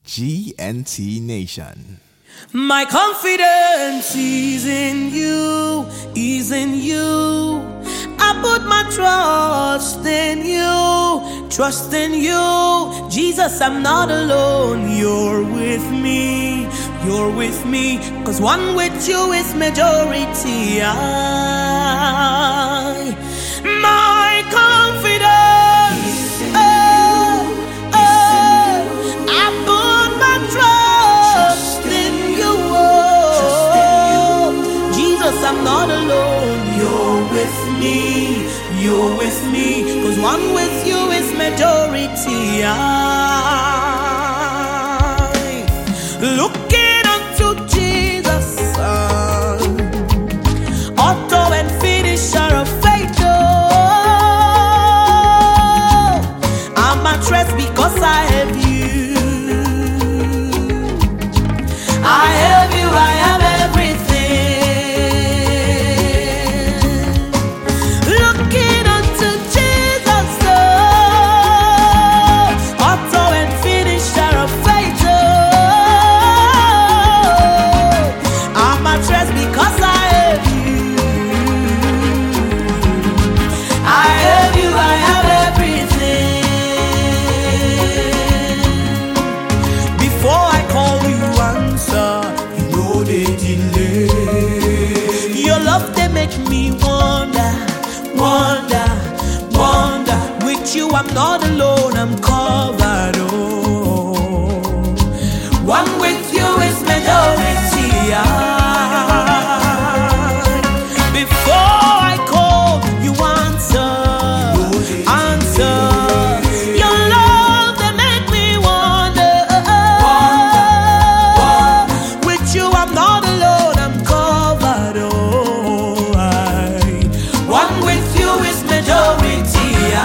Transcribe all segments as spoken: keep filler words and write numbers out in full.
G N T Nation. My confidence is in you, is in you. I put my trust in you, trust in you. Jesus, I'm not alone. You're with me, you're with me. Cause one with you is majority. I, my confidence, oh, oh, I put my trust in you. Oh, Jesus, I'm not alone. You're with me, you're with me. Cause one with you is majority. I, looking unto Jesus, uh, author and finisher of faith. Oh, I'm at rest because I have you. I have you, I have everything. Looking unto Jesus, oh, author and finisher of faith. Oh, I'm at rest because I have you. I have you, I have everything. Before I call you answer, you know they delay. Your love, they make me wonder, wonder, wonder. With you I'm not alone, I'm covered. Oh, one with you is majority. I, before I call you answer, answer. Your love, they make me wonder. With you I'm not alone, I'm covered. Oh, I, one with you is majority. I,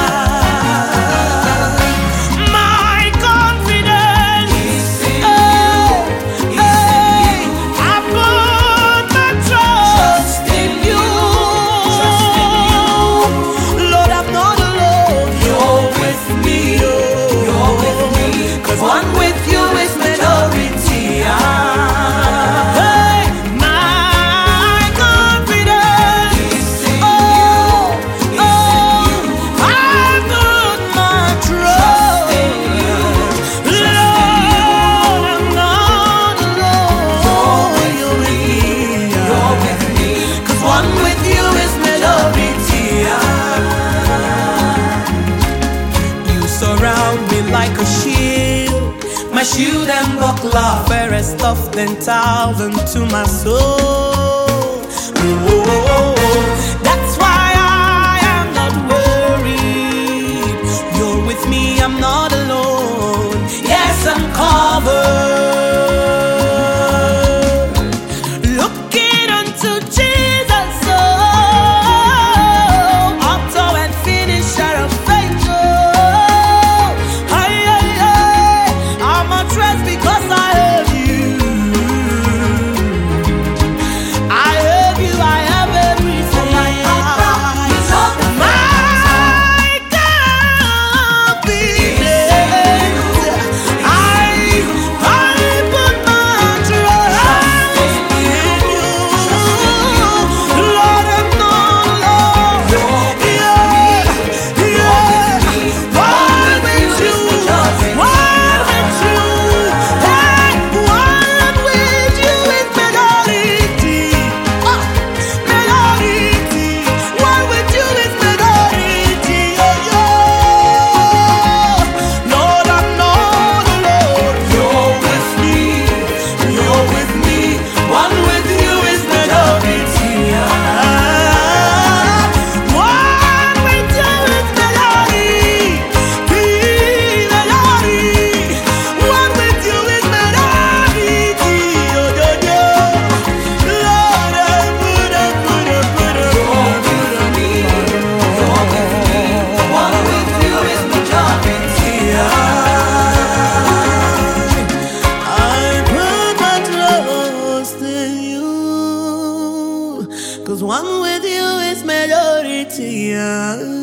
my confidence, oh, hey, I put my trust in you. Lord, I'm not alone. You're with me. You're with me. Cause one with you is majority. I, hey, my confidence, oh, oh, I put my trust in you. Lord, I'm not alone. You're with me. You're with me. Cause one with you is majority. You surround me like a shield, my shield and buckler, fairest of ten thousand to my soul. Oh, that's why I am not worried. You're with me, I'm not alone. Yes, I'm covered. Looking unto Jesus, oh, author and finisher of faith. Oh, hey, hey, hey, I'm at rest because I have you. I have you, I have everything. My confidence, I, I put my trust in you. Lord, I'm not alone. Yeah, yeah. One with you, one with you. Hey, one with you is majority. Oh, majority. One with you is majority. Oh, yeah. Lord, I'm not alone. You're with me. You're with me. One with you is majority. One with you is majority. Be majority. One with you is majority. Oh, yeah, yeah. Lord, I put up, put up, put up. You're with me. You're with me. One with you is majority. I put my trust in you. Cause one with you is majority.